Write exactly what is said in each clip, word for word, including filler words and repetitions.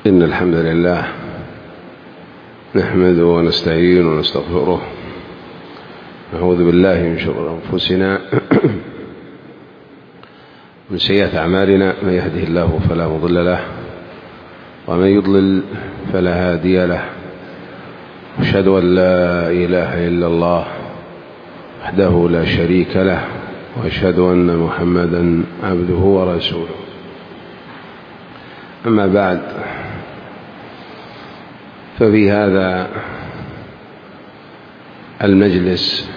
إن الحمد لله نحمده ونستعينه ونستغفره، نعوذ بالله من شرور أنفسنا من سيئات أعمالنا، من يهده الله فلا مضل له ومن يضلل فلا هادي له. أشهد أن لا إله إلا الله وحده لا شريك له، وأشهد أن محمدا عبده ورسوله. أما بعد، ففي هذا المجلس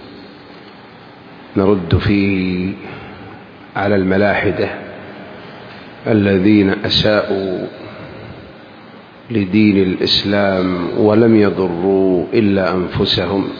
نرد فيه على الملاحدة الذين أساءوا لدين الإسلام ولم يضروا إلا أنفسهم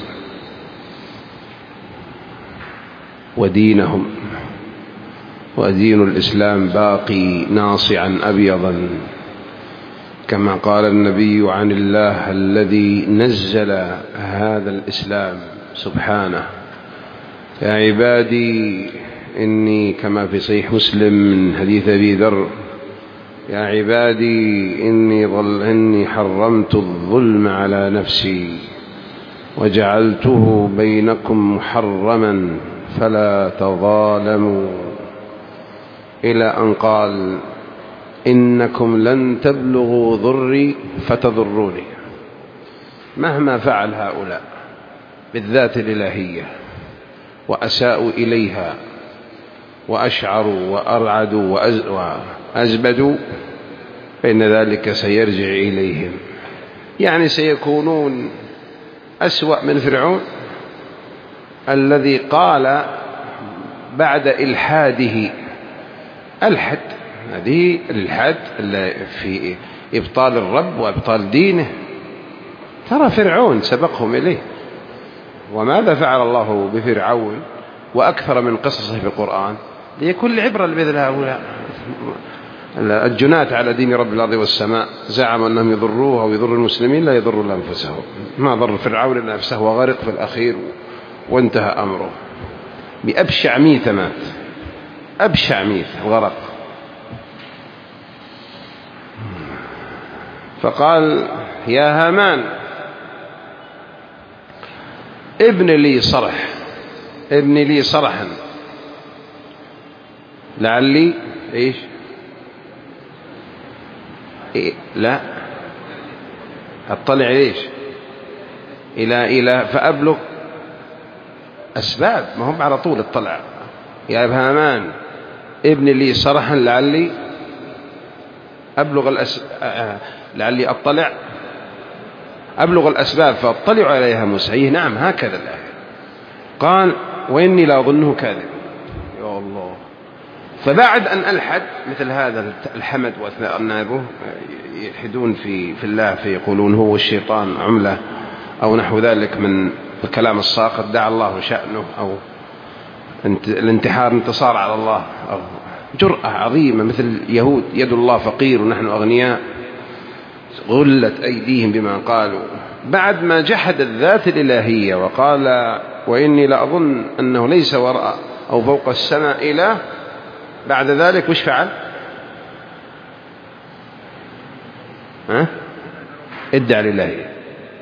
ودينهم، ودين الإسلام باقي ناصعا أبيضا، كما قال النبي عن الله الذي نزل هذا الإسلام سبحانه: يا عبادي إني، كما في صحيح مسلم من حديث أبي ذر: يا عبادي إني, ظل إني حرمت الظلم على نفسي وجعلته بينكم محرما فلا تظالموا، إلى أن قال: إنكم لن تبلغوا ضري فتضروني. مهما فعل هؤلاء بالذات الإلهية وأساءوا إليها وأشعروا وأرعدوا وأزبدوا، فإن ذلك سيرجع إليهم، يعني سيكونون أسوأ من فرعون الذي قال بعد إلحاده ألحد. هذه الإلحاد في إبطال الرب وإبطال دينه. ترى فرعون سبقهم إليه، وماذا فعل الله بفرعون وأكثر من قصصه في القرآن ليكون العبرة لمثل هؤلاء الجنات على دين رب الأرض والسماء. زعموا أنهم يضروها ويضروا المسلمين، لا يضروا لأنفسهم. ما ضر فرعون إلا نفسه وغرق في الأخير وانتهى أمره. بأبشع ميتة مات، أبشع ميتة الغرق. فقال: يا هامان ابن لي صرح، ابن لي صرحا لعلي إيش إيه؟ لا أطلع إيش إلى إلى فأبلغ أسباب، ما هم على طول اطلع. يا هامان ابن لي صرحا لعلي أبلغ الأس... لعلي أطلع أبلغ الأسباب فأطلع عليها موسى. نعم، هكذا الآية. قال: وإني لا أظنه كاذب. يا الله. فبعد أن ألحد مثل هذا الحمد وأثناء نائبه يلحدون في في الله، فيقولون هو الشيطان عملة أو نحو ذلك من الكلام الساقط، دعا الله شأنه، أو الانتحار انتصار على الله، أو جرأة عظيمة مثل يهود: يد الله فقير ونحن أغنياء، غلت أيديهم بما قالوا. بعد ما جحد الذات الإلهية وقال: وإني لأظن أنه ليس وراء أو فوق السماء إله، بعد ذلك وش فعل؟ ها؟ ادعى الإلهية.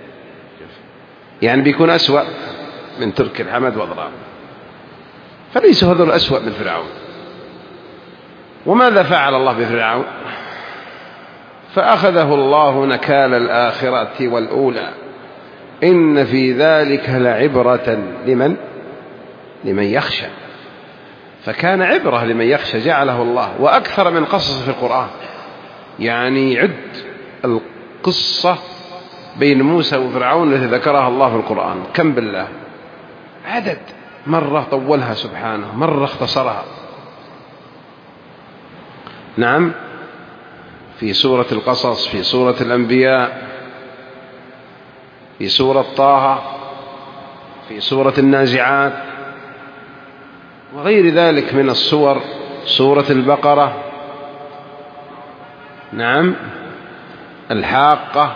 يعني بيكون أسوأ من ترك الحمد وأضرار. فليس هذا الأسوأ من فرعون. وماذا فعل الله بفرعون؟ فأخذه الله نكال الآخرة والأولى، إن في ذلك لعبرة لمن لمن يخشى. فكان عبرة لمن يخشى، جعله الله. وأكثر من قصص في القرآن، يعني عد القصة بين موسى وفرعون التي ذكرها الله في القرآن كم بالله، عدد. مرة طولها سبحانه، مرة اختصرها. نعم، في سورة القصص، في سورة الأنبياء، في سورة طه، في سورة النازعات، وغير ذلك من السور، سورة البقرة، نعم، الحاقة،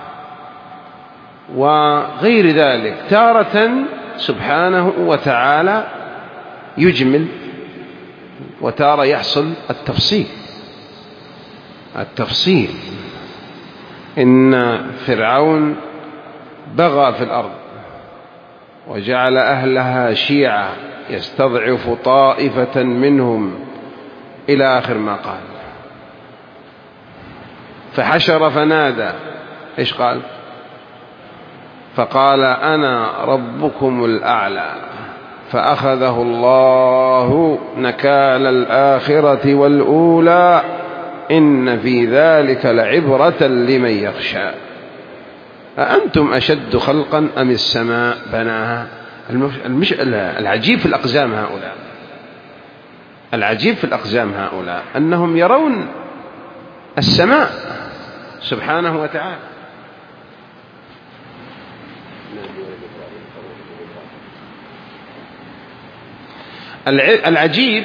وغير ذلك. تارة سبحانه وتعالى يجمل، وتارة يحصل التفصيل. التفصيل إن فرعون بغى في الأرض وجعل أهلها شيعا يستضعف طائفة منهم إلى آخر ما قال. فحشر فنادى، إيش قال؟ فقال أنا ربكم الأعلى، فأخذه الله نكال الآخرة والأولى إن في ذلك لعبرة لمن يخشى. أأنتم أشد خلقا أم السماء بناها؟ المش... العجيب في الأقزام هؤلاء العجيب في الأقزام هؤلاء أنهم يرون السماء سبحانه وتعالى. العجيب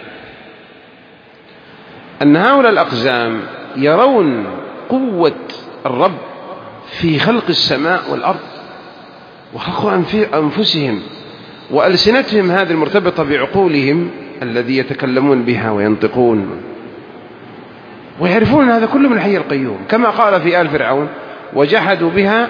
أن هؤلاء الأقزام يرون قوة الرب في خلق السماء والأرض وخلق أنفسهم وألسنتهم هذه المرتبطة بعقولهم الذي يتكلمون بها وينطقون، ويعرفون هذا كله من الحي القيوم، كما قال في آل فرعون وجحدوا بها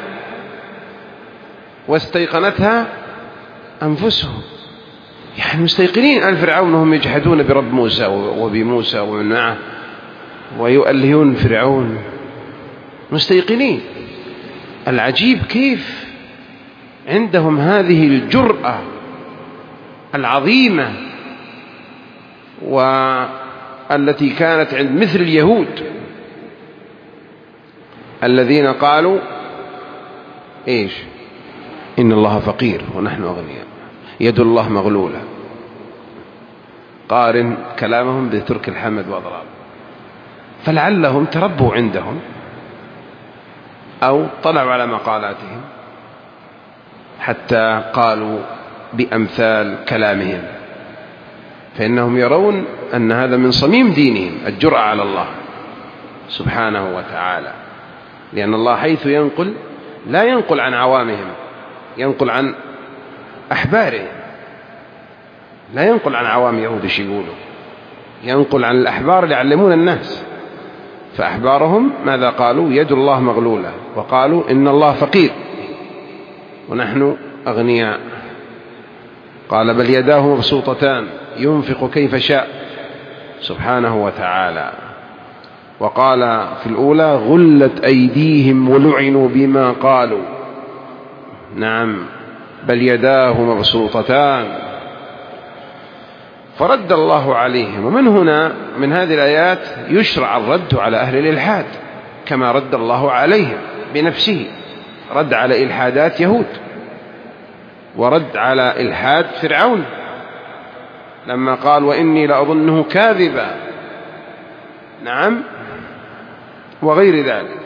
واستيقنتها أنفسهم. يعني مستيقنين آل فرعون هم يجحدون برب موسى وبموسى ومن معه ويؤلهون فرعون، مستيقنين. العجيب كيف عندهم هذه الجرأة العظيمة والتي كانت عند مثل اليهود الذين قالوا إيش؟ إن الله فقير ونحن أغنياء، يد الله مغلولة. قارن كلامهم بترك الحمد وأضراب. فلعلهم تربوا عندهم أو طلعوا على مقالاتهم حتى قالوا بأمثال كلامهم، فإنهم يرون أن هذا من صميم دينهم، الجرأة على الله سبحانه وتعالى، لأن الله حيث ينقل لا ينقل عن عوامهم، ينقل عن أحبارهم، لا ينقل عن عوام يهود ايش يقولوا، ينقل عن الأحبار اللي يعلمون الناس. فأحبارهم ماذا قالوا؟ يد الله مغلولة، وقالوا إن الله فقير ونحن أغنياء. قال بل يداه مبسوطتان ينفق كيف شاء سبحانه وتعالى. وقال في الأولى غلت أيديهم ولعنوا بما قالوا. نعم بل يداه مبسوطتان. فرد الله عليهم. ومن هنا من هذه الآيات يشرع الرد على أهل الإلحاد كما رد الله عليهم بنفسه، رد على إلحادات يهود ورد على إلحاد فرعون لما قال وإني لأظنه كاذبا. نعم وغير ذلك.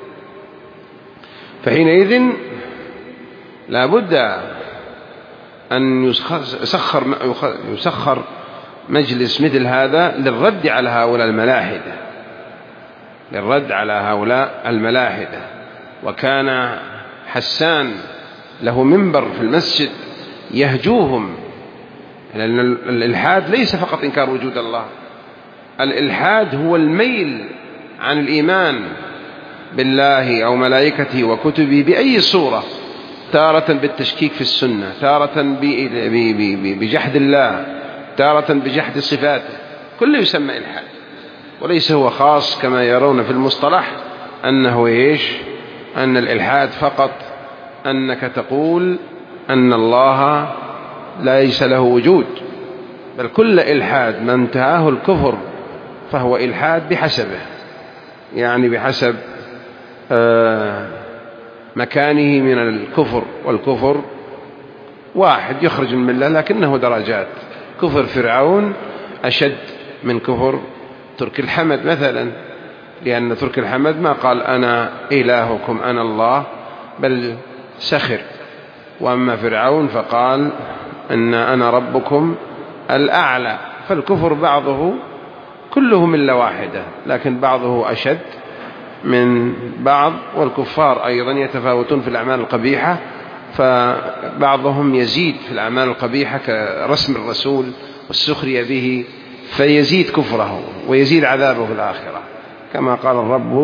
فحينئذ لا بد أن يسخر, يسخر مجلس مثل هذا للرد على هؤلاء الملاحدة، للرد على هؤلاء الملاحدة. وكان حسان له منبر في المسجد يهجوهم، لأن الإلحاد ليس فقط إنكار وجود الله، الإلحاد هو الميل عن الإيمان بالله أو ملائكته وكتبه بأي صورة، تارة بالتشكيك في السنة، تارة بجحد الله، تارة بجحد صفاته، كله يسمى إلحاد. وليس هو خاص كما يرون في المصطلح أنه إيش؟ أن الإلحاد فقط أنك تقول أن الله ليس له وجود، بل كل إلحاد ما انتهاه الكفر فهو إلحاد بحسبه، يعني بحسب آه مكانه من الكفر. والكفر واحد يخرج من الملة لكنه درجات. كفر فرعون أشد من كفر ترك الحمد مثلا، لأن ترك الحمد ما قال أنا إلهكم أنا الله، بل سخر. وأما فرعون فقال إن أنا ربكم الأعلى. فالكفر بعضه كله ملة واحدة، لكن بعضه أشد من بعض. والكفار أيضا يتفاوتون في الأعمال القبيحة، فبعضهم يزيد في الأعمال القبيحة كرسم الرسول والسخرية به، فيزيد كفره ويزيد عذابه في الآخرة، كما قال الرب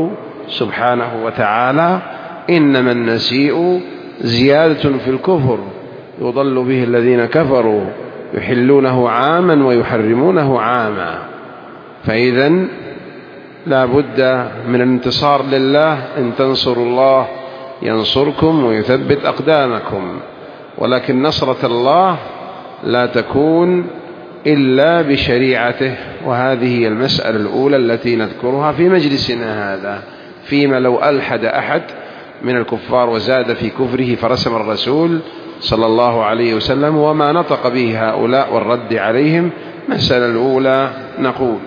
سبحانه وتعالى: إنما النسيء زيادة في الكفر يضل به الذين كفروا يحلونه عاما ويحرمونه عاما. فإذن لا بد من الانتصار لله. إن تنصروا الله ينصركم ويثبت أقدامكم، ولكن نصرة الله لا تكون إلا بشريعته. وهذه هي المسألة الأولى التي نذكرها في مجلسنا هذا، فيما لو ألحد أحد من الكفار وزاد في كفره فرسم الرسول صلى الله عليه وسلم وما نطق به هؤلاء والرد عليهم. المسألة الأولى نقول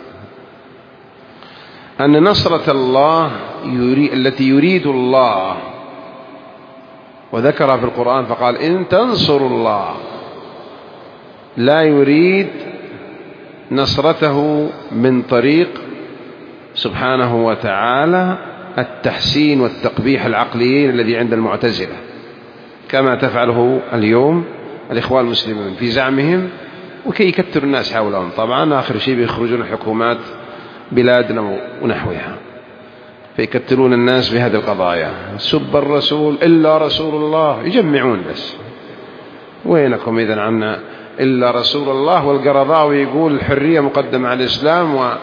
أن نصرة الله يريد التي يريد الله وذكرها في القرآن فقال: إن تنصروا الله، لا يريد نصرته من طريق سبحانه وتعالى التحسين والتقبيح العقليين الذي عند المعتزلة، كما تفعله اليوم الإخوان المسلمين في زعمهم، وكي يكثر الناس حولهم. طبعا آخر شيء بيخرجون حكومات بلادنا ونحوها فيكتلون الناس بهذه القضايا: سب الرسول إلا رسول الله، يجمعون بس. وينكم إذن عنا إلا رسول الله؟ والقرضاوي يقول الحرية مقدمة على الإسلام، و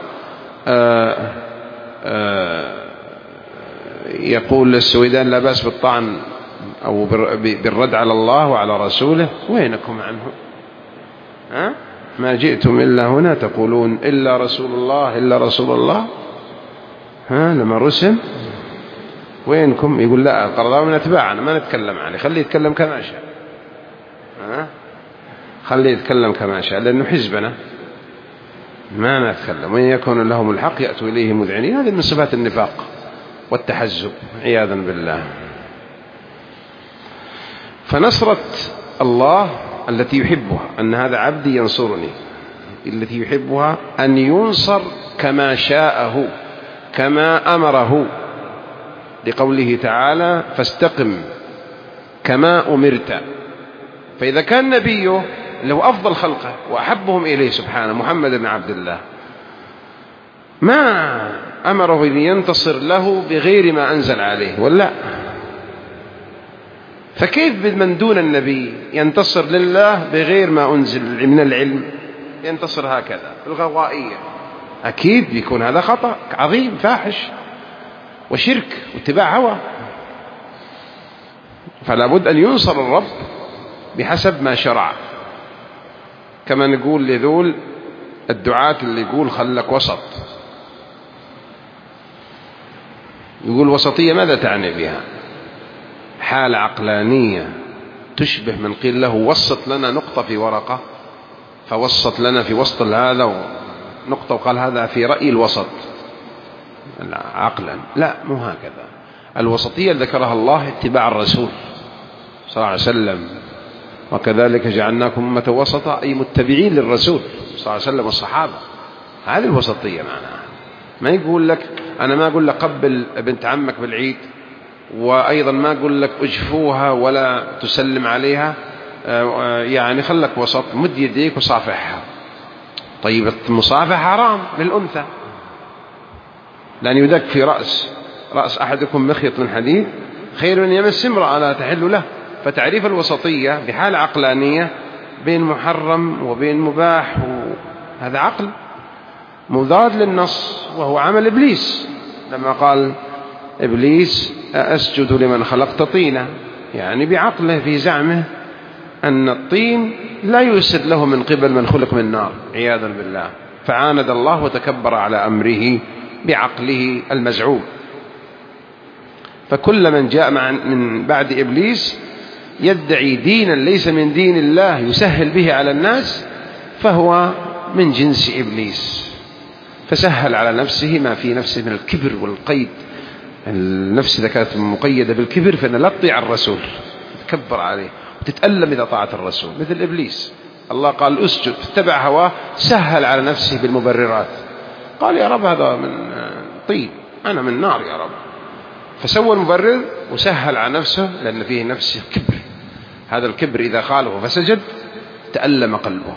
يقول للسويدان لا بأس بالطعن أو بالرد على الله وعلى رسوله. وينكم عنه؟ ها؟ ما جئتم إلا هنا تقولون إلا رسول الله إلا رسول الله. ها لما رسم وينكم؟ يقول لا، القرضاوي من أتباعنا ما نتكلم عليه، خليه يتكلم كما شاء. ها خليه يتكلم كما شاء، لأنه حزبنا ما نتكلم. وإن يكون لهم الحق يأتوا إليه مذعنين. هذه من صفات النفاق والتحزب عياذا بالله. فنصرة الله التي يحبها أن هذا عبدي ينصرني، التي يحبها أن ينصر كما شاءه كما أمره، لقوله تعالى: فاستقم كما أمرت. فإذا كان نبيه اللي هو أفضل خلقه وأحبهم إليه سبحانه محمد بن عبد الله ما أمره أن ينتصر له بغير ما أنزل عليه، ولا؟ فكيف بمن دون النبي ينتصر لله بغير ما أنزل من العلم؟ ينتصر هكذا بالغوائية. أكيد بيكون هذا خطأ عظيم فاحش وشرك واتباع هوى. فلا بد أن ينصر الرب بحسب ما شرع. كما نقول لذول الدعاة اللي يقول خلك وسط، يقول وسطية ماذا تعني بها؟ حالة عقلانية تشبه من قيل له وسط لنا نقطة في ورقة، فوسط لنا في وسط هذا نقطة وقال هذا في رأي الوسط. لا عقلا لا، مو هكذا. الوسطية ذكرها الله اتباع الرسول صلى الله عليه وسلم: وكذلك جعلناكم أمة وسطا، أي متبعين للرسول صلى الله عليه وسلم والصحابة. هذه الوسطية معناها. ما يقول لك أنا ما أقول لك قبل بنت عمك بالعيد، وأيضا ما أقول لك أجفوها ولا تسلم عليها، يعني خلك وسط، مد يديك وصافحها. طيب المصافحة حرام للأنثى، لأن يدك في رأس رأس أحدكم مخيط من حديد خير من يمس امرأة لا تحل له. فتعريف الوسطية بحالة عقلانية بين محرم وبين مباح، هذا عقل مضاد للنص، وهو عمل إبليس لما قال إبليس أسجد لمن خلقت طينا، يعني بعقله في زعمه أن الطين لا يسد له من قبل من خلق من نار عياذا بالله، فعاند الله وتكبر على أمره بعقله المزعوم. فكل من جاء من بعد إبليس يدعي دينا ليس من دين الله يسهل به على الناس فهو من جنس إبليس، فسهل على نفسه ما في نفسه من الكبر والقيد. النفس إذا كانت مقيدة بالكبر فإن لا تطيع الرسول، تكبر عليه وتتألم إذا طاعت الرسول، مثل إبليس. الله قال أسجد، اتبع هواه، سهل على نفسه بالمبررات، قال يا رب هذا من طين، أنا من نار يا رب، فسوى المبرر وسهل على نفسه لأن فيه نفسه كبر. هذا الكبر إذا خالفه فسجد تألم قلبه،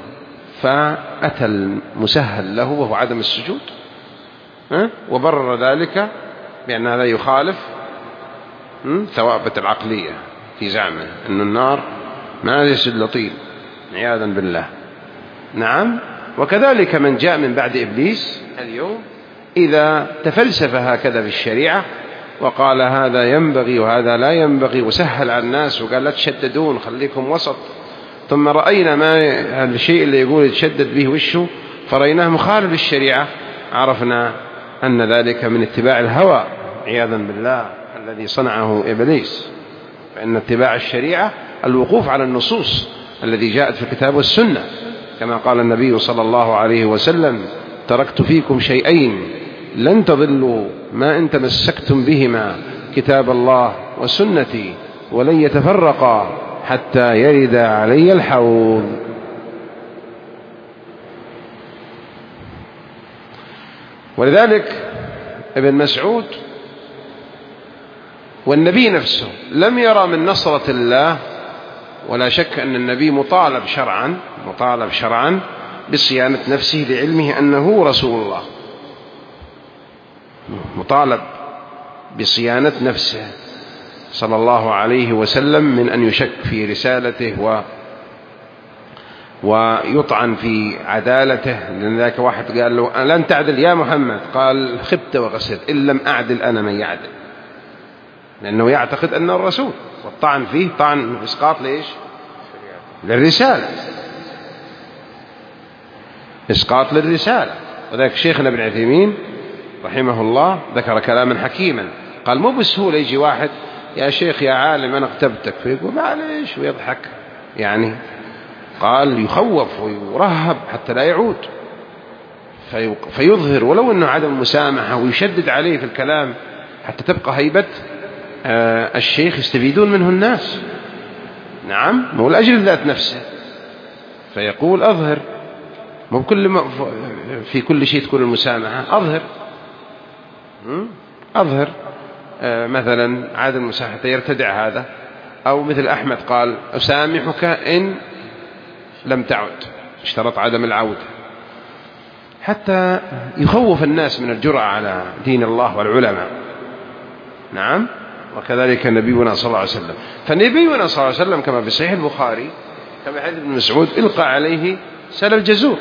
فأتى المسهل له وهو عدم السجود، وبرر ذلك بأن هذا يخالف ثوابت العقلية في زعمه أن النار ما يسد لطيل عياذا بالله. نعم. وكذلك من جاء من بعد إبليس اليوم إذا تفلسف هكذا في الشريعة وقال هذا ينبغي وهذا لا ينبغي وسهل على الناس وقال لا تشددون خليكم وسط، ثم رأينا ما الشيء اللي يقول يتشدد به وشه فرأيناه مخالف للشريعة، عرفنا أن ذلك من اتباع الهوى عياذا بالله الذي صنعه إبليس. فإن اتباع الشريعة الوقوف على النصوص الذي جاءت في الكتاب والسنة، كما قال النبي صلى الله عليه وسلم تركت فيكم شيئين لن تضلوا ما إن تمسكتم بهما كتاب الله وسنتي ولن يتفرقا حتى يرد علي الحوض. ولذلك ابن مسعود والنبي نفسه لم يرى من نصرة الله، ولا شك أن النبي مطالب شرعا مطالب شرعا بصيانة نفسه لعلمه أنه رسول الله، مطالب بصيانة نفسه صلى الله عليه وسلم من أن يشك في رسالته و ويطعن في عدالته. لأن ذاك واحد قال له لن تعدل يا محمد، قال خبت وخسرت إن لم أعدل أنا من يعدل، لأنه يعتقد أنه الرسول، والطعن فيه طعن إسقاط ليش؟ للرسالة، إسقاط للرسالة. وذلك شيخنا ابن عثيمين رحمه الله ذكر كلاما حكيما، قال مو بسهولة يجي واحد يا شيخ يا عالم أنا اغتبتك فيقول معليش ويضحك، يعني قال يخوف ويرهب حتى لا يعود، فيظهر ولو أنه عدم مسامحة ويشدد عليه في الكلام حتى تبقى هيبة الشيخ يستفيدون منه الناس. نعم، مو لأجل ذات نفسه، فيقول أظهر، مو بكل ما في كل شيء تكون المسامحة، أظهر أظهر مثلا عدم المسامحة يرتدع هذا، أو مثل أحمد قال أسامحك إن لم تعد، اشترط عدم العودة حتى يخوف الناس من الجرأة على دين الله والعلماء. نعم. وكذلك نبينا صلى الله عليه وسلم، فنبينا صلى الله عليه وسلم كما في صحيح البخاري كما حديث ابن مسعود إلقى عليه سل الجزور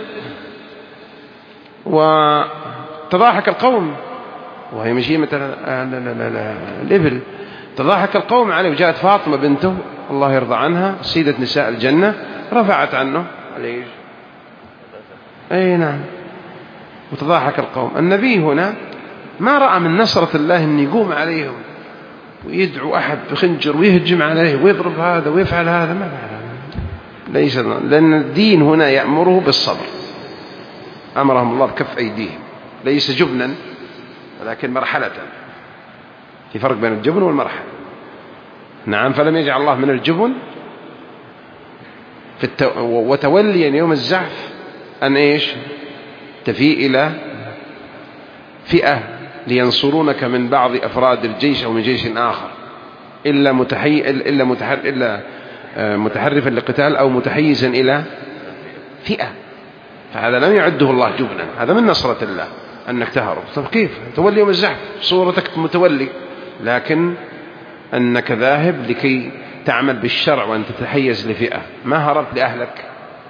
وتضاحك القوم، وهي مشيمة الإبل، تضاحك القوم عليه، وجاءت فاطمة بنته الله يرضى عنها سيدة نساء الجنة رفعت عنه ليش؟ أي نعم، وتضاحك القوم. النبي هنا ما رأى من نصرة الله أن يقوم عليهم ويدعو أحد بخنجر ويهجم عليه ويضرب هذا ويفعل هذا، ما فعل، ليس، لأن الدين هنا يأمره بالصبر، أمرهم الله بكف أيديهم، ليس جبنا ولكن مرحلة، في فرق بين الجبن والمرحلة. نعم. فلم يجعل الله من الجبن في التو... وتوليا يوم الزحف أن إيش تفيء إلى فئة لينصرونك من بعض أفراد الجيش أو من جيش آخر، إلا متحي... إلا متحر... إلا متحرفا لقتال أو متحيزا إلى فئة، فهذا لم يعده الله جبنا، هذا من نصرة الله أنك تهرب. طب كيف تولي يوم الزحف صورتك متولي، لكن أنك ذاهب لكي تعمل بالشرع وأن تتحيز لفئة، ما هربت لأهلك،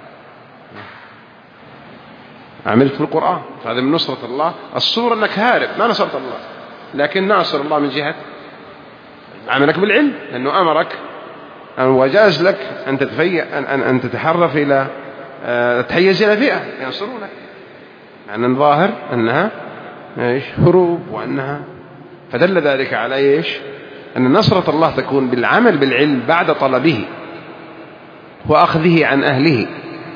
عملت بالقرآن، فهذا من نصرة الله. الصورة أنك هارب، ما نصرت الله، لكن ناصر الله من جهة عملك بالعلم، لأنه أمرك أن وجاز لك أن تتفيأ أن, أن, أن تتحرف إلى تحيز إلى فئة ينصرونك، يعني الظاهر أنها إيش هروب، وأنها فدل ذلك على إيش أن نصرة الله تكون بالعمل بالعلم بعد طلبه وأخذه عن أهله.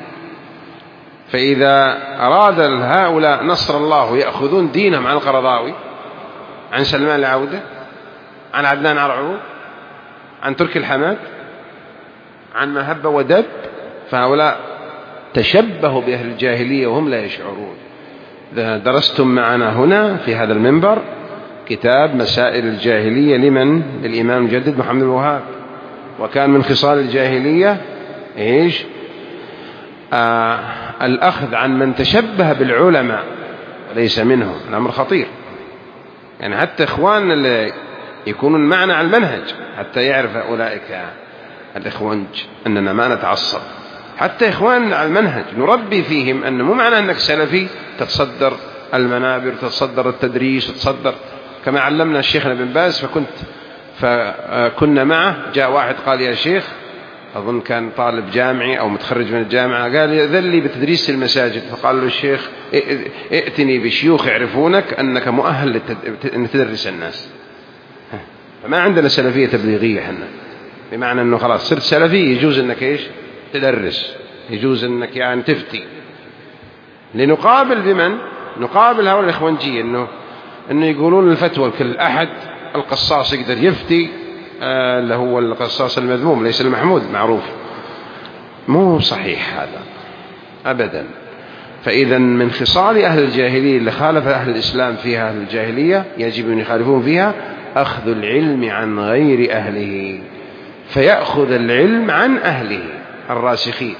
فإذا أراد هؤلاء نصر الله ويأخذون دينهم عن القرضاوي، عن سلمان العودة، عن عدنان عرعور، عن تركي الحماد، عن ما هب ودب، فهؤلاء تشبهوا بأهل الجاهلية وهم لا يشعرون. درستم معنا هنا في هذا المنبر كتاب مسائل الجاهلية لمن؟ للإمام المجدد محمد الوهاب، وكان من خصال الجاهلية إيش؟ آه الأخذ عن من تشبه بالعلماء وليس منهم، الأمر خطير. يعني حتى إخواننا اللي يكونون معنا على المنهج، حتى يعرف أولئك الإخوانج أننا ما نتعصب، حتى إخواننا على المنهج نربي فيهم أن مو معنى أنك سلفي تتصدر المنابر، تتصدر التدريس، وتصدر كما علمنا الشيخنا بن باز. فكنت فكنا معه، جاء واحد قال يا شيخ، أظن كان طالب جامعي أو متخرج من الجامعة، قال يأذن لي بتدريس المساجد. فقال له الشيخ ائتني بشيوخ يعرفونك أنك مؤهل أن تدرس الناس. فما عندنا سلفية تبليغية حنا، بمعنى أنه خلاص صرت سلفي يجوز أنك إيش تدرس، يجوز أنك يعني تفتي. لنقابل بمن؟ نقابل هؤلاء الإخوانجية، أنه أنه يقولون الفتوى لكل أحد، القصاص يقدر يفتي، اللي هو القصاص المذموم ليس المحمود معروف. مو صحيح هذا أبدا. فإذا من خصال أهل الجاهلية اللي خالف أهل الإسلام فيها أهل الجاهلية يجب أن يخالفون فيها أخذ العلم عن غير أهله، فيأخذ العلم عن أهله الراسخين.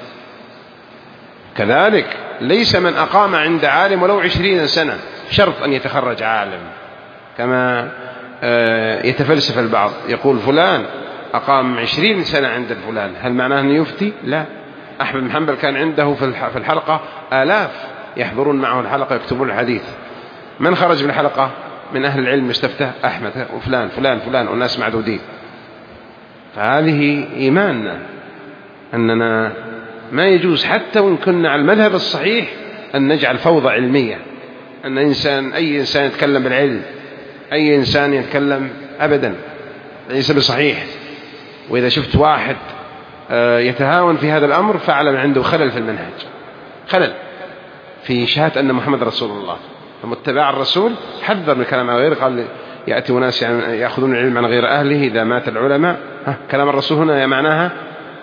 كذلك ليس من أقام عند عالم ولو عشرين سنة شرط أن يتخرج عالم، كما يتفلسف البعض يقول فلان أقام عشرين سنة عند الفلان، هل معناه أنه يفتي؟ لا. أحمد بن حنبل كان عنده في الحلقة آلاف يحضرون معه الحلقة يكتبون الحديث، من خرج من الحلقة من أهل العلم استفتى؟ أحمد وفلان فلان فلان والناس معدودين. فهذه إيماننا أننا ما يجوز حتى وإن كنا على المذهب الصحيح أن نجعل فوضى علمية، أن إنسان أي إنسان يتكلم بالعلم، أي إنسان يتكلم، أبدا ليس بصحيح. وإذا شفت واحد يتهاون في هذا الأمر فاعلم عنده خلل في المنهج، خلل في شهادة أن محمد رسول الله. فمتبع الرسول حذر من كلام غير، قال يأتي ناس يأخذون العلم عن غير أهله إذا مات العلماء. كلام الرسول هنا معناها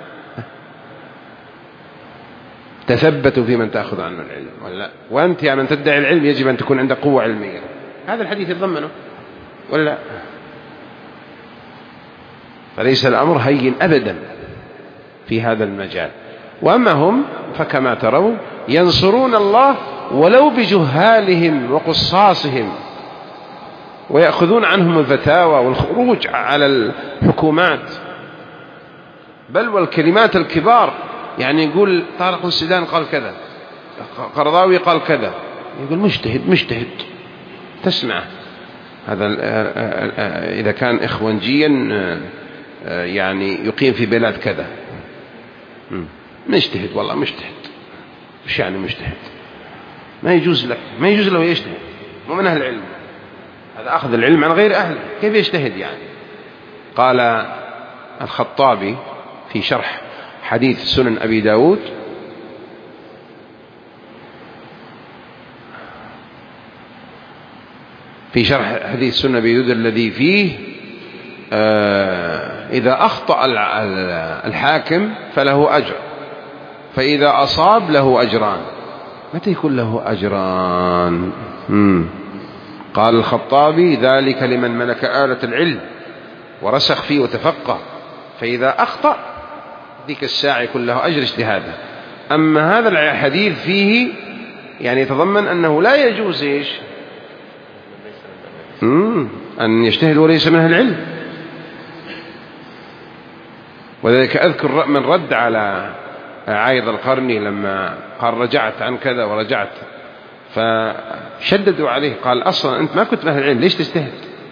تثبتوا في من تأخذ عنه العلم ولا، وأنت يا من تدعي العلم يجب أن تكون عندك قوة علمية. هذا الحديث يتضمنه ولا؟ فليس الأمر هين أبدا في هذا المجال. وأما هم فكما ترون ينصرون الله ولو بجهالهم وقصاصهم، ويأخذون عنهم الفتاوى والخروج على الحكومات، بل والكلمات الكبار. يعني يقول طارق السودان قال كذا، قرضاوي قال كذا، يقول مجتهد مجتهد تسمع. هذا إذا كان إخوانجيا يعني يقيم في بلاد كذا، مجتهد والله مجتهد، وش يعني مجتهد؟ ما يجوز لك، ما يجوز له يجتهد، مو من أهل العلم، هذا أخذ العلم عن غير أهله، كيف يجتهد يعني؟ قال الخطابي في شرح حديث سنن أبي داود: في شرح حديث سنن أبي داود الذي فيه آه إذا أخطأ الحاكم فله أجر، فإذا أصاب له أجران. متى يكون له أجران؟ مم. قال الخطابي: ذلك لمن ملك آلة العلم ورسخ فيه وتفقه، فإذا أخطأ ذيك الساعة يكون له أجر اجتهاده. أما هذا الحديث فيه يعني يتضمن أنه لا يجوز إيش؟ مم. أن يجتهد وليس من أهل العلم. وذلك أذكر من رد على عايض القرني لما قال رجعت عن كذا ورجعت، فشددوا عليه، قال أصلا أنت ما كنت من أهل العلم ليش تجتهد؟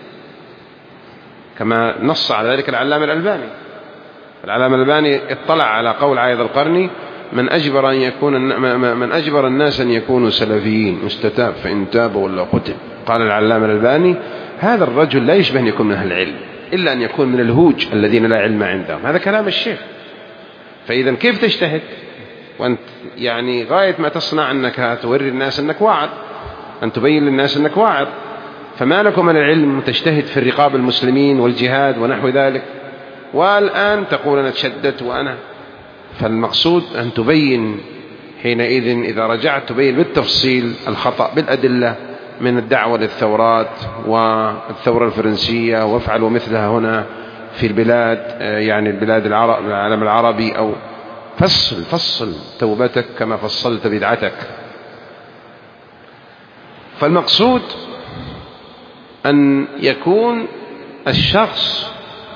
كما نص على ذلك العلامة الألباني. العلامة الألباني اطلع على قول عايض القرني: من أجبر أن يكون من أجبر الناس أن يكونوا سلفيين مستتاب فإن تابوا ولا قتل. قال العلامة الألباني: هذا الرجل لا يشبه أن يكون من أهل العلم إلا أن يكون من الهوج الذين لا علم عندهم. هذا كلام الشيخ. فإذا كيف تجتهد وأنت يعني غاية ما تصنع أنك توري الناس أنك واعظ، أن تبين للناس أنك واعظ، فما لكم من العلم تجتهد في الرقاب المسلمين والجهاد ونحو ذلك، والآن تقول أنا تشددت وأنا. فالمقصود أن تبين حينئذ إذا رجعت تبين بالتفصيل الخطأ بالأدلة، من الدعوة للثورات والثورة الفرنسية وافعلوا مثلها هنا في البلاد، يعني البلاد العرب العالم العربي، أو فصل فصل توبتك كما فصلت بدعتك. فالمقصود أن يكون الشخص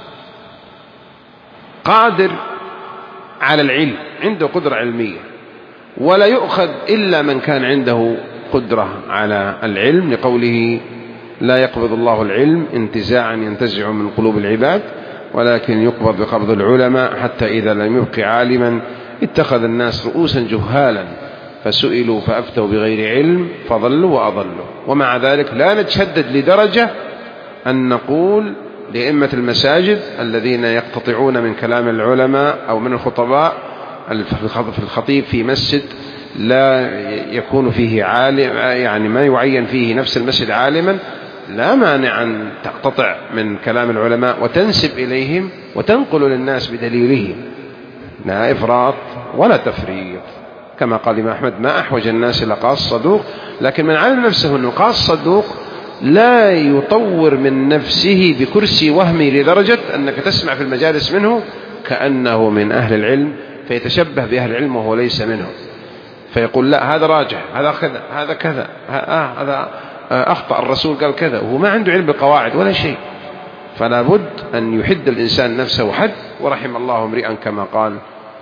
قادر على العلم، عنده قدرة علمية، ولا يؤخذ إلا من كان عنده قدرة على العلم، لقوله لا يقبض الله العلم انتزاعا ينتزع من قلوب العباد، ولكن يقبض بقبض العلماء، حتى إذا لم يبق عالما اتخذ الناس رؤوسا جهالا فسئلوا فأفتوا بغير علم فضلوا وأضلوا. ومع ذلك لا نتشدد لدرجة أن نقول لأئمة المساجد الذين يقتطعون من كلام العلماء أو من الخطباء في الخطيب في مسجد لا يكون فيه عالم، يعني ما يعين فيه نفس المسجد عالما، لا مانع أن تقتطع من كلام العلماء وتنسب إليهم وتنقل للناس بدليلهم، لا إفراط ولا تفريط. كما قال الإمام أحمد ما أحوج الناس إلى قاص صدوق، لكن من علم نفسه أنه قاص صدوق لا يطور من نفسه بكرسي وهمي لدرجة أنك تسمع في المجالس منه كأنه من أهل العلم، فيتشبه بأهل العلم وهو ليس منهم، فيقول لا هذا راجح، هذا كذا، هذا كذا، هذا أخطأ، الرسول قال كذا، وهو ما عنده علم بالقواعد ولا شيء. فلا بد أن يحد الإنسان نفسه حد، ورحم الله امرئا كما قال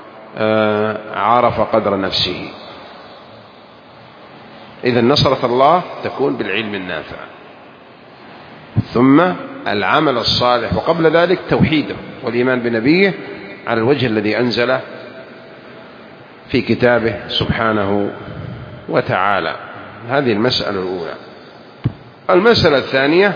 عرف قدر نفسه. إذا نصرة الله تكون بالعلم النافع، ثم العمل الصالح، وقبل ذلك توحيده والإيمان بنبيه على الوجه الذي أنزله في كتابه سبحانه وتعالى. هذه المسألة الأولى. المسألة الثانية،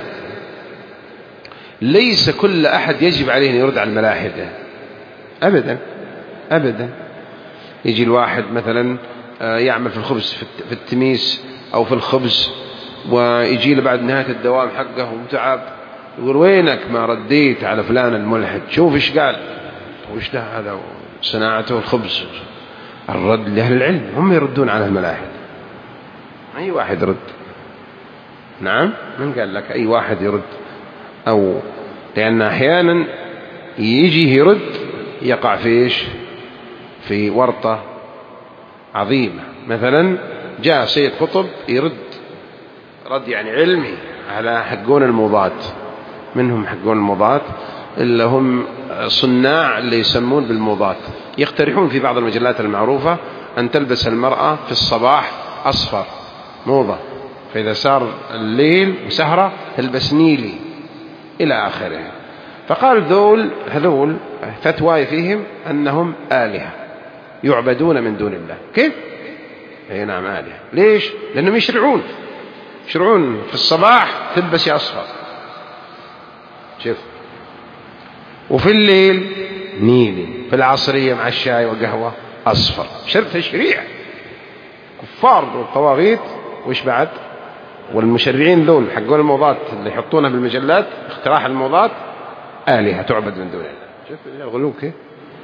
ليس كل أحد يجب عليه أن يرد على الملاحدة أبدا أبدا. يجي الواحد مثلا يعمل في الخبز في التميس أو في الخبز، ويجي له بعد نهاية الدوام حقه ومتعب، يقول وينك ما رديت على فلان الملحد، شوف إيش قال، وإيش ده هذا صناعته الخبز. الرد لأهل العلم، هم يردون على الملاحد، أي واحد يرد. نعم، من قال لك أي واحد يرد؟ أو لأن أحيانا يجي يرد يقع في إيش؟ في ورطة عظيمة. مثلا جاء سيد قطب يرد رد يعني علمي على حقون الموضات، منهم حقون الموضات اللي هم صناع اللي يسمون بالموضات، يقترحون في بعض المجلات المعروفة أن تلبس المرأة في الصباح أصفر موضة، فإذا صار الليل وسهرة تلبس نيلي إلى آخره. فقال ذول هذول فتوى فيهم أنهم آلهة يعبدون من دون الله. كيف؟ أي نعم آلهة. ليش؟ لأنهم يشرعون يشرعون في الصباح تلبسي أصفر، شوف، وفي الليل نيلي، في العصرية مع الشاي وقهوة أصفر. شرط تشريع كفار والطواغيت. وإيش بعد؟ والمشرعين ذول حقون الموضات اللي يحطونها بالمجلات، اختراع الموضات، آلهة تعبد من دون الله. شوف الغلو كيف.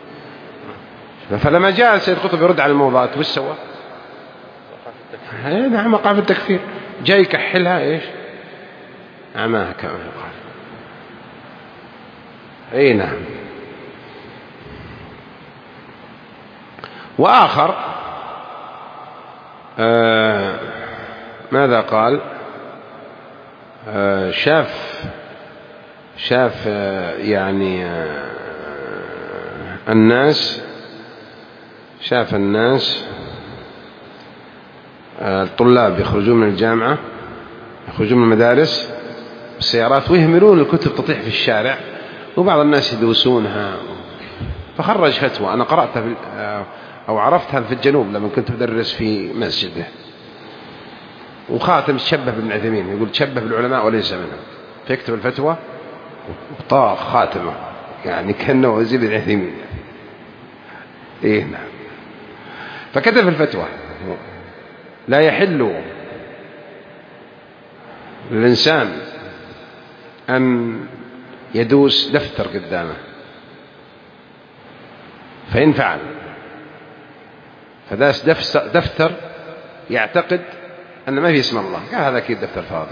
فلما جاء سيد قطب يرد على الموضات وش سوى؟ نعم وقع في التكفير، جاي يكحلها ايش؟ عماها كما يقال. اي نعم. وآخر آه ماذا قال؟ آه شاف شاف آه يعني آه الناس شاف الناس آه الطلاب يخرجون من الجامعة، يخرجون من المدارس بالسيارات ويهملون الكتب تطيح في الشارع، وبعض الناس يدوسونها. فخرج فتوى أنا قرأتها في أو عرفتها في الجنوب لما كنت أدرس في مسجده. وخاتم تشبه بابن عثيمين، يقول تشبه بالعلماء وليس منهم، فيكتب الفتوى وطاق خاتمه يعني كأنه وزير ابن عثيمين. إيه نعم. فكتب الفتوى لا يحل للإنسان أن يدوس دفتر قدامه، فإن فعل فداس دفتر يعتقد أن ما فيه اسم الله، قال هذا أكيد دفتر فاضي،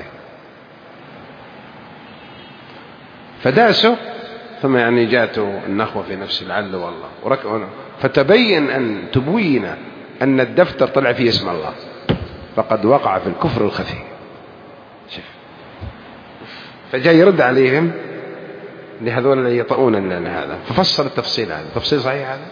فداسه، ثم يعني جاءته النخوة في نفس العل والله وركعنا، فتبين أن تبين أن الدفتر طلع فيه اسم الله، فقد وقع في الكفر الخفي. شوف فجاء يرد عليهم لهذول اللي يطؤون لنا هذا، ففسر التفصيل هذا. تفصيل صحيح هذا؟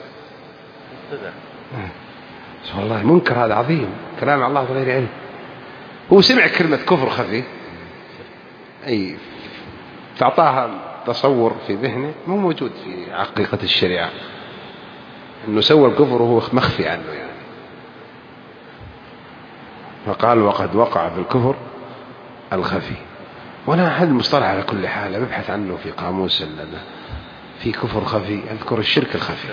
والله منكر هذا عظيم، كلام على الله بغير علم. هو سمع كلمة كفر خفي، أي تعطاها تصور في ذهنه مو موجود في حقيقة الشريعة، أنه سوى الكفر وهو مخفي عنه يعني. فقال وقد وقع في الكفر الخفي. وأنا أحد المصطلح على كل حال ببحث عنه في قاموس في كفر خفي، أذكر الشرك الخفي،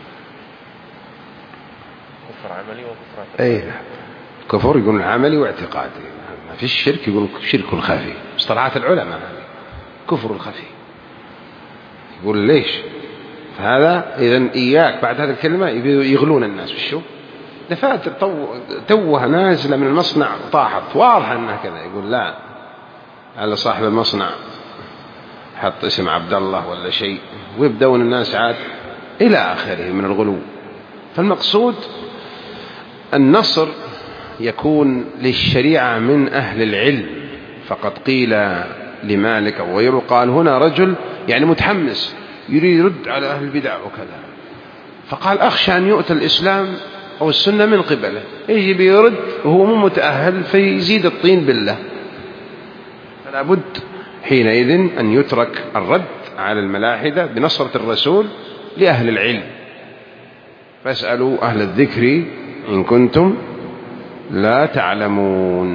كفر عملي وكفر اعتقادي. أي كفر يقول عملي واعتقادي، ما في الشرك يقول شرك خفي. مصطلحات العلماء هذه كفر الخفي. يقول ليش؟ فهذا إذن إياك بعد هذه الكلمة يغلون الناس بالشو دفاتر توه نازلة من المصنع طاحت واضحة أنها كذا. يقول لا، على صاحب المصنع حط اسم عبد الله ولا شيء، ويبدأون الناس عاد إلى آخره من الغلو. فالمقصود النصر يكون للشريعة من أهل العلم. فقد قيل لمالك أو غيره قال هنا رجل يعني متحمس يريد يرد على أهل البدع وكذا، فقال أخشى أن يؤتى الإسلام أو السنة من قبله، يجي بيرد وهو مو متأهل فيزيد الطين بالله. فلا بد حينئذ أن يترك الرد على الملاحدة بنصرة الرسول لأهل العلم. فاسألوا أهل الذكر إن كنتم لا تعلمون.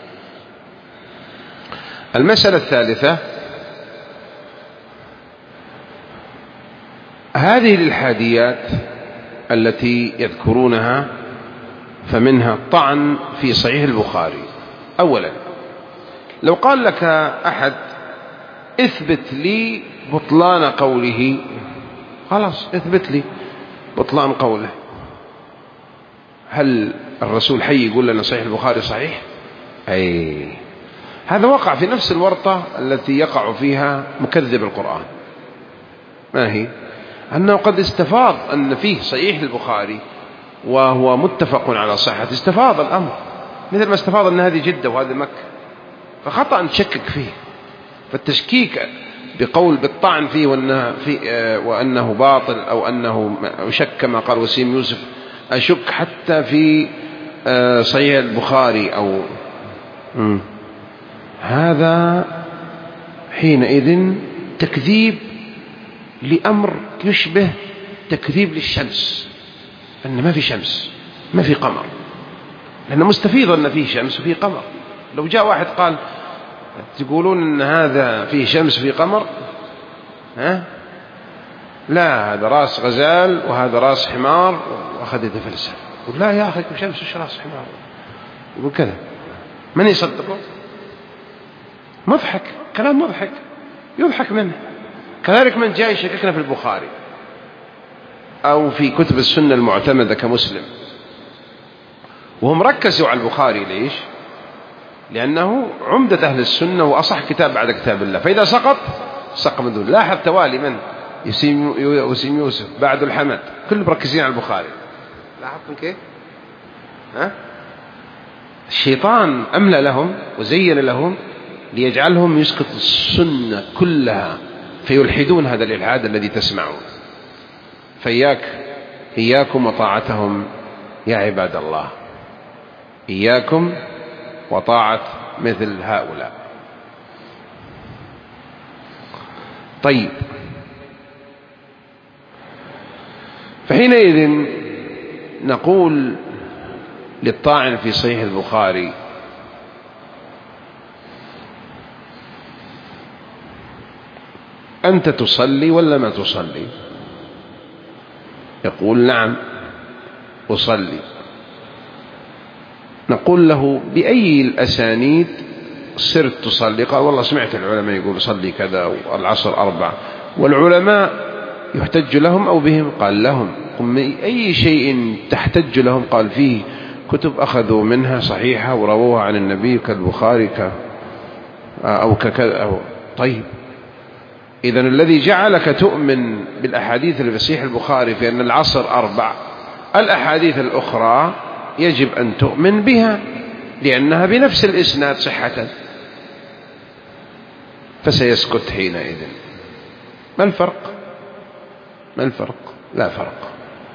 المسألة الثالثة، هذه الإلحاديات التي يذكرونها فمنها الطعن في صحيح البخاري. أولا لو قال لك أحد اثبت لي بطلان قوله، خلاص اثبت لي بطلان قوله. هل الرسول حي يقول لنا صحيح البخاري صحيح؟ أي هذا وقع في نفس الورطة التي يقع فيها مكذب القرآن. ما هي؟ أنه قد استفاض أن فيه صحيح البخاري وهو متفق على صحة، استفاض الأمر مثل ما استفاض أن هذه جدة وهذه مكة، فخطأ أن تشكك فيه. فالتشكيك بقول بالطعن فيه وأنه, فيه وأنه باطل أو أنه شك كما قال وسيم يوسف، أشك حتى في صحيح البخاري أو هذا حينئذ تكذيب لأمر يشبه تكذيب للشمس، أن ما في شمس ما في قمر، لأنه مستفيض أن فيه شمس وفيه قمر. لو جاء واحد قال تقولون أن هذا فيه شمس وفيه قمر، ها؟ لا، هذا راس غزال وهذا راس حمار، وأخذ يتفلسف يقول لا يا أخي شمس وش راس حمار، يقول كذا. من يصدقه؟ مضحك، كلام مضحك يضحك منه. كذلك من جاء يشككنا في البخاري أو في كتب السنة المعتمدة كمسلم، وهم ركزوا على البخاري. ليش؟ لأنه عمدة أهل السنة وأصح كتاب بعد كتاب الله، فإذا سقط سقط من دون. لاحظ توالي من وسيم يوسف بعد الحمد كل مركزين على البخاري. لاحظتم كيف؟ ها؟ الشيطان أملأ لهم وزين لهم ليجعلهم يسقط السنة كلها فيلحدون هذا الإلحاد الذي تسمعون. فإياك إياكم وطاعتهم يا عباد الله، إياكم وطاعة مثل هؤلاء. طيب، فحينئذ نقول للطاعن في صحيح البخاري أنت تصلي ولا ما تصلي؟ يقول نعم أصلي. نقول له بأي الأسانيد صرت تصلي؟ قال والله سمعت العلماء يقول صلي كذا والعصر أربع، والعلماء يحتج لهم أو بهم؟ قال لهم. أي شيء تحتج لهم؟ قال فيه كتب أخذوا منها صحيحة ورووها عن النبي كالبخاري ك أو ككذا أو. طيب، إذن الذي جعلك تؤمن بالأحاديث اللي في صحيح البخاري في أن العصر أربع، الأحاديث الأخرى يجب أن تؤمن بها لأنها بنفس الإسناد صحة. فسيسكت حينئذ. ما الفرق؟ ما الفرق؟ لا فرق،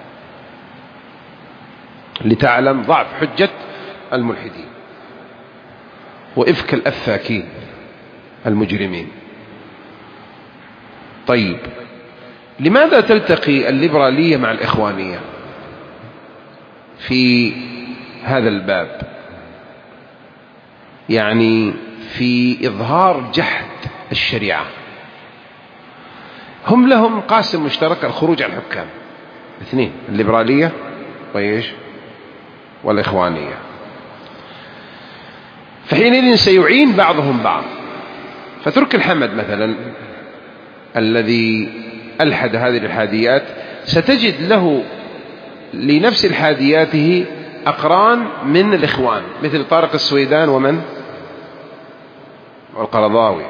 لتعلم ضعف حجة الملحدين وإفك الأفاكين المجرمين. طيب، لماذا تلتقي الليبرالية مع الإخوانية في هذا الباب؟ يعني في إظهار جحد الشريعة. هم لهم قاسم مشترك، الخروج على الحكام، اثنين، الليبرالية وإيش والإخوانية. فحينئذ سيعين بعضهم بعض. فترك الحمد مثلا الذي ألحد هذه الحاديات ستجد له لنفس الحادياته أقران من الإخوان، مثل طارق السويدان ومن والقرضاوي.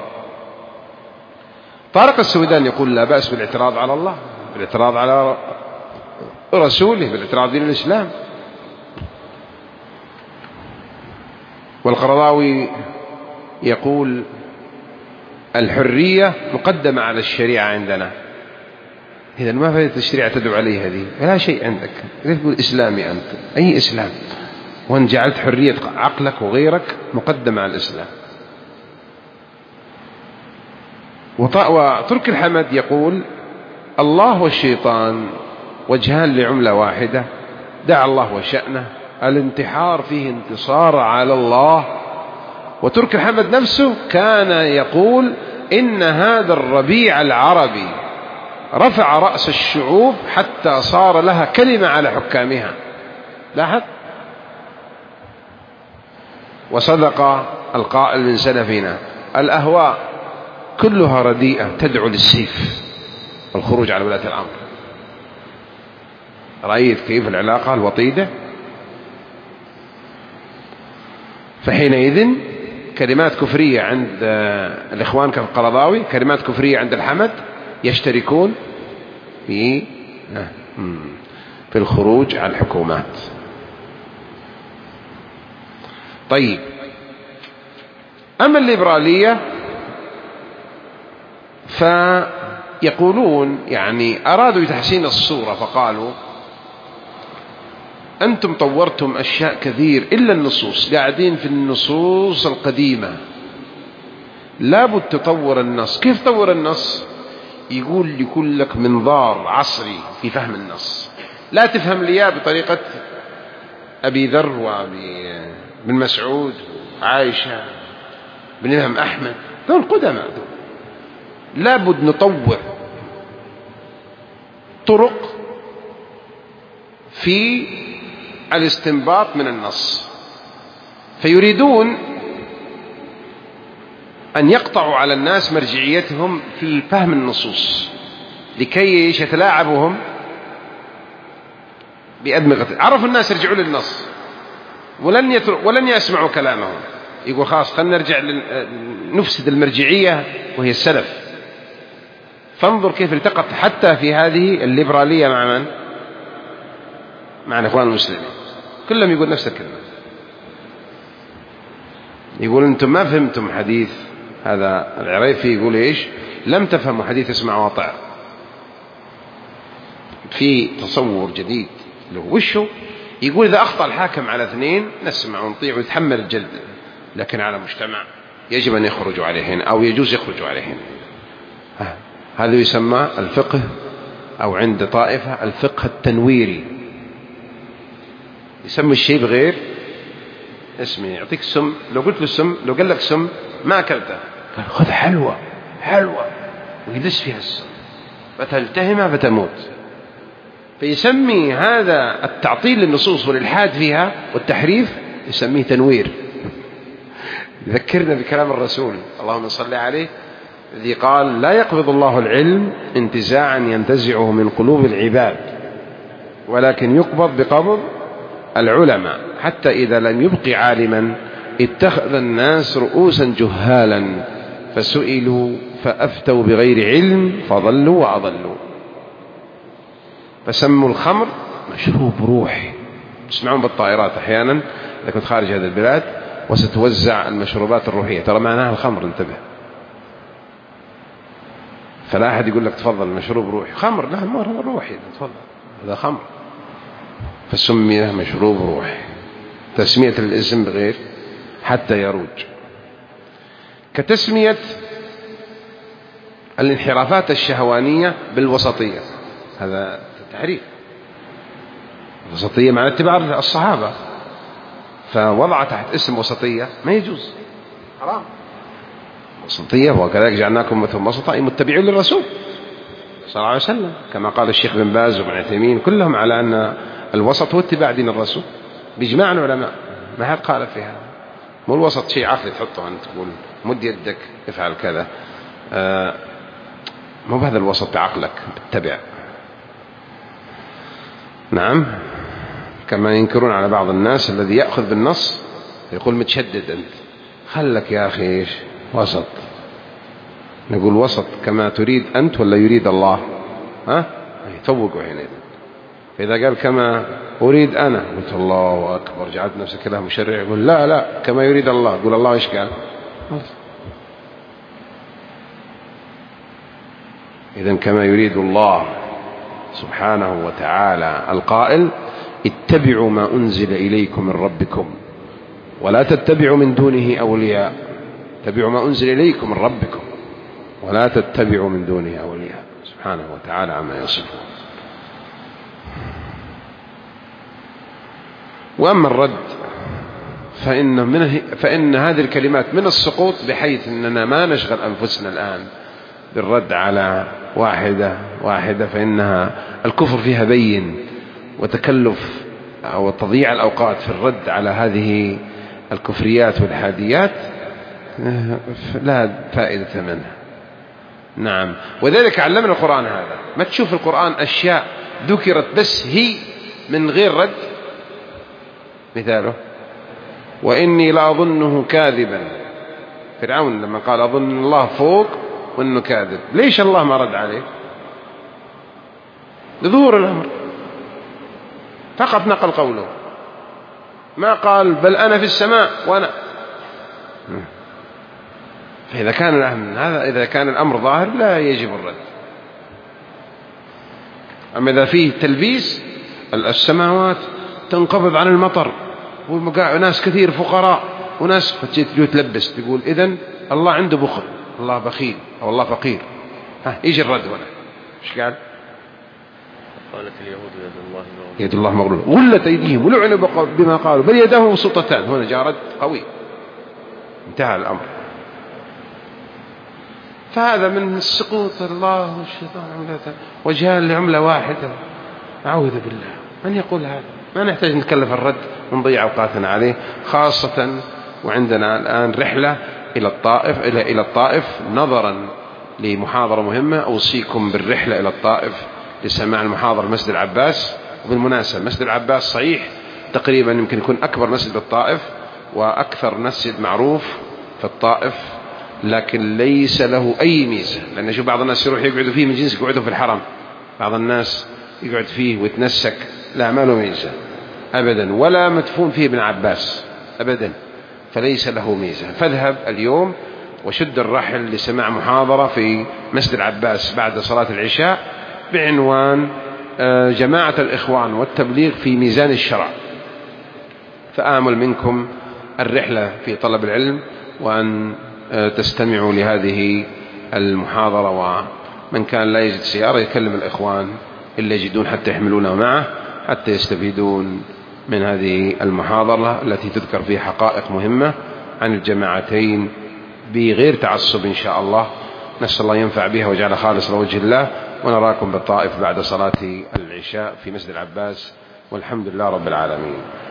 طارق السويدان يقول لا بأس بالاعتراض على الله، بالاعتراض على رسوله، بالاعتراض دين الإسلام. والقرضاوي يقول الحرية مقدمة على الشريعة عندنا. إذا ما فائدة الشريعة تدعو عليها هذه؟ لا شيء عندك، كيف تقول إسلامي أنت؟ أي إسلام؟ وأن جعلت حرية عقلك وغيرك مقدمة على الإسلام. وترك الحمد يقول الله والشيطان وجهان لعملة واحدة، دع الله وشأنه، الانتحار فيه انتصار على الله. وترك الحمد نفسه كان يقول إن هذا الربيع العربي رفع رأس الشعوب حتى صار لها كلمة على حكامها. لاحظ. وصدق القائل من سلفنا الأهواء كلها رديئة تدعو للسيف والخروج على ولاة الأمر. رأيت كيف العلاقة الوطيدة؟ فحينئذ كلمات كفرية عند الإخوان كالقرضاوي، كلمات كفرية عند الحمد، يشتركون في في الخروج على الحكومات. طيب، أما الليبرالية فيقولون يعني أرادوا تحسين الصورة، فقالوا أنتم طورتم أشياء كثير إلا النصوص، قاعدين في النصوص القديمة، لابد تطور النص. كيف تطور النص؟ يقول يكون لك منظار عصري في فهم النص، لا تفهم لي بطريقة أبي ذر وأبي بن مسعود وعائشة بن الإمام أحمد، دول قدماء. لابد نطور طرق في الاستنباط من النص. فيريدون أن يقطعوا على الناس مرجعيتهم في فهم النصوص لكي يتلاعبهم بأدمغة. عرفوا الناس يرجعوا للنص ولن يتر... ولن يسمعوا كلامهم، يقول خلاص خلنا نرجع نفسد المرجعية وهي السلف. فانظر كيف التقط حتى في هذه الليبرالية مع من؟ مع الإخوان المسلمين، كلهم يقول نفس الكلمة. يقول أنتم ما فهمتم حديث هذا العريفي، يقول إيش؟ لم تفهموا حديث اسمع واطع. في تصور جديد له وشه، يقول إذا أخطأ الحاكم على اثنين نسمع ونطيع ويتحمل الجلد، لكن على مجتمع يجب أن يخرجوا عليهن أو يجوز يخرجوا عليهن. هذا يسمى الفقه، أو عند طائفة الفقه التنويري. يسمي الشيء بغير اسمه، يعطيك سم، لو قلت له السم، لو قال لك سم ما أكلته، قال خذ حلوة حلوة ويدس فيها السم فتلتهمها فتموت. فيسمي هذا التعطيل للنصوص والإلحاد فيها والتحريف يسميه تنوير. يذكرنا بكلام الرسول اللهم صل عليه الذي قال لا يقبض الله العلم انتزاعا ينتزعه من قلوب العباد، ولكن يقبض بقبض العلماء، حتى إذا لم يبق عالما اتخذ الناس رؤوسا جهالا فسئلوا فأفتوا بغير علم فضلوا وأضلوا. فسموا الخمر مشروب روحي، تسمعون بالطائرات أحيانا إذا كنت خارج هذه البلاد وستوزع المشروبات الروحية، ترى معناها الخمر، انتبه. فلا أحد يقول لك تفضل مشروب روحي، خمر، لا ما هو روحي، تفضل هذا خمر، فسمي مشروب روحي، تسمية الاسم بغير حتى يروج. كتسمية الانحرافات الشهوانية بالوسطية، هذا تحريف. الوسطية معنى اتباع الصحابة، فوضع تحت اسم وسطية ما يجوز، حرام. وسطية وكذلك جعلناكم أمة وسطا أي متبعين للرسول صلى الله عليه وسلم، كما قال الشيخ بن باز وابن عثيمين كلهم على أن الوسط هو اتباع دين الرسول بإجماع العلماء، ما حد قال فيها. مو الوسط شيء عقلي تحطه أنت تقول مد يدك افعل كذا، آه مو بهذا الوسط بعقلك بتتبع. نعم، كما ينكرون على بعض الناس الذي يأخذ بالنص يقول متشدد أنت، خلك يا أخي إيش وسط. نقول وسط كما تريد أنت ولا يريد الله؟ ها يتوقوا حينئذ. فإذا قال كما أريد أنا قلت الله أكبر، جعلت نفسك له مشرع، يقول لا لا كما يريد الله، يقول الله إيش قال؟ إذن كما يريد الله سبحانه وتعالى القائل اتبعوا ما أنزل إليكم من ربكم ولا تتبعوا من دونه أولياء، اتبعوا ما أنزل إليكم من ربكم ولا تتبعوا من دونه أولياء، سبحانه وتعالى عما يصفون. وأما الرد فإن, من فإن هذه الكلمات من السقوط، بحيث أننا ما نشغل أنفسنا الآن بالرد على واحدة واحدة، فإنها الكفر فيها بين، وتكلف أو تضييع الأوقات في الرد على هذه الكفريات والحاديات لا فائدة منها. نعم، وذلك علمنا القرآن هذا. ما تشوف القرآن أشياء ذكرت بس هي من غير رد، مثاله وإني لأظنه كاذبا، فرعون لما قال أظن الله فوق وإنه كاذب، ليش الله ما رد عليه؟ لظهور الأمر فقط نقل قوله، ما قال بل أنا في السماء وأنا. فإذا كان هذا إذا كان الأمر ظاهر لا يجب الرد. أما إذا فيه تلبيس، السماوات تنقبض عن المطر وناس كثير فقراء وناس، فتجي تلبس تقول إذن الله عنده بخل، الله بخيل أو الله فقير، ها يجي الرد هنا إيش قال؟ قالت اليهود يد الله مغلولة، يد الله مغلولة غلت أيديهم ولعنوا بما قالوا بل يداه مبسوطتان، هنا جاء رد قوي، انتهى الأمر. فهذا من السقوط الله والشيطان عملة وجهان لعملة واحدة، أعوذ بالله. من يقول هذا؟ ما نحتاج نتكلف الرد ونضيع أوقاتنا عليه، خاصة وعندنا الآن رحلة إلى الطائف إلى إلى الطائف نظرا لمحاضرة مهمة. أوصيكم بالرحلة إلى الطائف لسماع المحاضرة مسجد العباس. وبالمناسبة مسجد العباس صحيح تقريبا يمكن يكون أكبر مسجد بالطائف وأكثر مسجد معروف في الطائف، لكن ليس له أي ميزة، لأن شوف بعض الناس يروح يقعدوا فيه من جنس يقعدوا في الحرم، بعض الناس يقعد فيه ويتنسك، لا ما له ميزة أبدا، ولا مدفون فيه ابن عباس أبدا، فليس له ميزة. فاذهب اليوم وشد الرحل لسماع محاضرة في مسجد العباس بعد صلاة العشاء بعنوان جماعة الإخوان والتبليغ في ميزان الشرع. فآمل منكم الرحلة في طلب العلم وأن تستمعوا لهذه المحاضرة، ومن كان لا يجد سيارة يكلم الإخوان اللي يجدون حتى يحملونه معه حتى يستفيدون من هذه المحاضرة التي تذكر فيها حقائق مهمة عن الجماعتين بغير تعصب إن شاء الله. نسأل الله ينفع بها وجعل خالص لوجه الله، ونراكم بالطائف بعد صلاة العشاء في مسجد العباس، والحمد لله رب العالمين.